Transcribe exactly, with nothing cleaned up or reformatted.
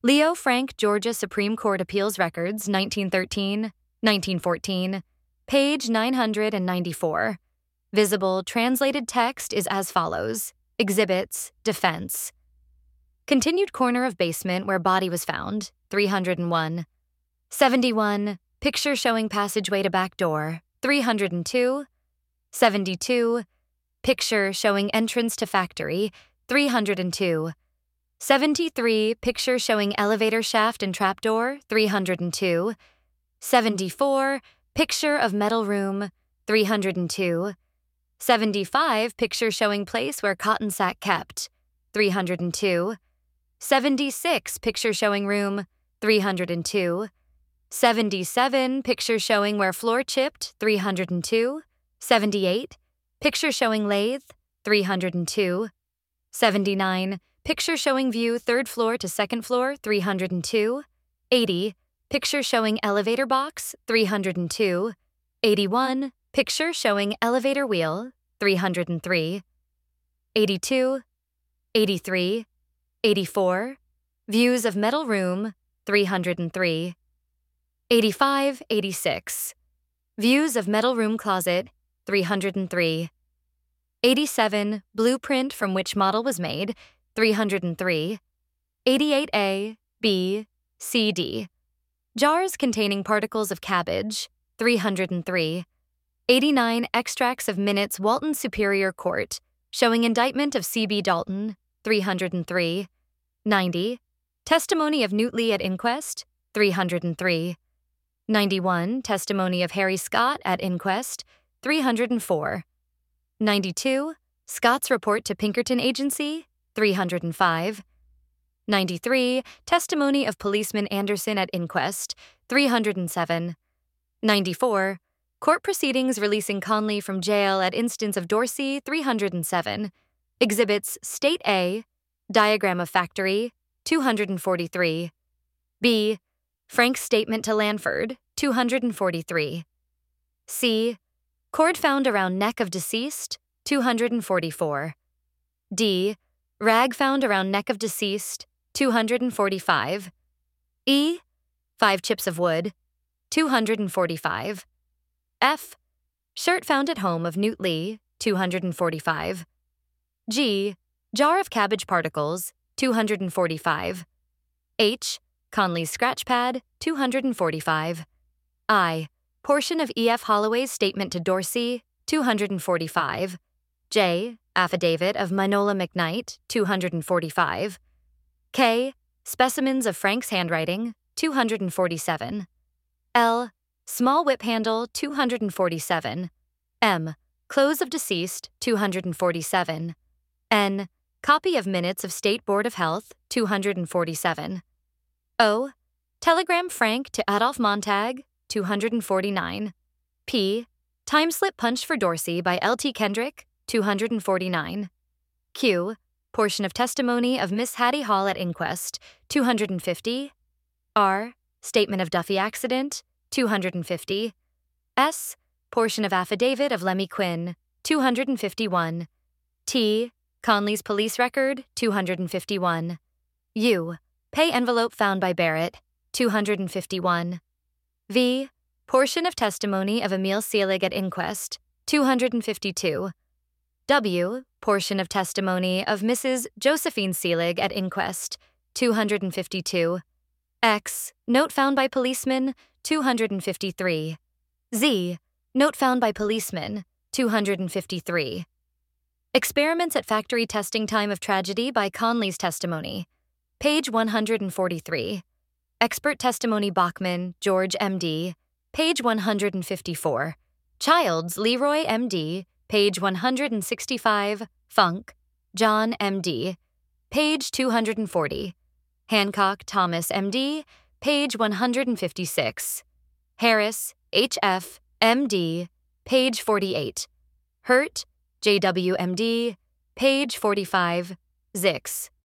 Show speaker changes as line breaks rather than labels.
Leo Frank, Georgia Supreme Court Appeals Records, nineteen thirteen, nineteen fourteen, page nine hundred ninety-four. Visible translated text is as follows. Exhibits, defense. Continued corner of basement where body was found, three hundred one. seventy-one, picture showing passageway to back door, three hundred two. seventy-two, picture showing entrance to factory, three hundred two. seventy-three, picture showing elevator shaft and trapdoor, three hundred two. seventy-four, picture of metal room, three hundred two. seventy-five, picture showing place where cotton sack kept, three hundred two. seventy-six, picture showing room, three hundred two. seventy-seven, picture showing where floor chipped, three hundred two. seventy-eight, picture showing lathe, three hundred two. seventy-nine, picture showing view third floor to second floor, three hundred two. eighty, picture showing elevator box, three hundred two. eighty-one, picture showing elevator wheel, three hundred three. eighty-two, eighty-three, eighty-four, views of metal room, three hundred three. eighty-five, eighty-six, views of metal room closet, three hundred three. eighty-seven, blueprint from which model was made, three hundred three. eighty-eight A, B, C, D. Jars containing particles of cabbage, three hundred three. eighty-nine, extracts of minutes Walton Superior Court, showing indictment of C B Dalton, three hundred three. ninety, testimony of Newt Lee at inquest, three hundred three. ninety-one, testimony of Harry Scott at inquest, three hundred four. ninety-two, Scott's report to Pinkerton Agency, three hundred five. ninety-three, testimony of policeman Anderson at inquest, three hundred seven. ninety-four, court proceedings releasing Conley from jail at instance of Dorsey, three hundred seven. Exhibits State A, diagram of factory, two hundred forty-three. B, Frank's statement to Lanford, two hundred forty-three. C, cord found around neck of deceased, two hundred forty-four. D, rag found around neck of deceased, two hundred forty-five. E, five chips of wood, two hundred forty-five. F, shirt found at home of Newt Lee, two hundred forty-five. G, jar of cabbage particles, two hundred forty-five. H, Conley's scratch pad, two hundred forty-five. I, portion of E F Holloway's statement to Dorsey, two hundred forty-five. J, affidavit of Minola McKnight, two hundred forty-five. K, specimens of Frank's handwriting, two hundred forty-seven. L, small whip handle, two hundred forty-seven. M, clothes of deceased, two hundred forty-seven. N, copy of minutes of State Board of Health, two hundred forty-seven. O, telegram Frank to Adolph Montag, two hundred forty-nine. P, time slip punch for Dorsey by L T Kendrick, two hundred forty-nine. Q, portion of testimony of Miss Hattie Hall at inquest, two hundred fifty. R, statement of Duffy accident, two hundred fifty. S, portion of affidavit of Lemmy Quinn, two hundred fifty-one. T, Conley's police record, two hundred fifty-one. U, pay envelope found by Barrett, two hundred fifty-one. V, portion of testimony of Emil Seelig at inquest, two hundred fifty-two. W, portion of testimony of Missus Josephine Seelig at inquest, two hundred fifty-two. X, note found by policeman, two hundred fifty-three. Z, note found by policeman, two hundred fifty-three. Experiments at factory testing time of tragedy by Conley's testimony, page one hundred forty-three. Expert testimony Bachman, George, M D, page one hundred fifty-four. Childs, Leroy, M D, page one hundred sixty-five. Funk, John, M D, page two hundred forty. Hancock, Thomas, M D, page one hundred fifty-six. Harris, H F, M D, page forty-eight. Hurt, J W, M D, page forty-five. Zix,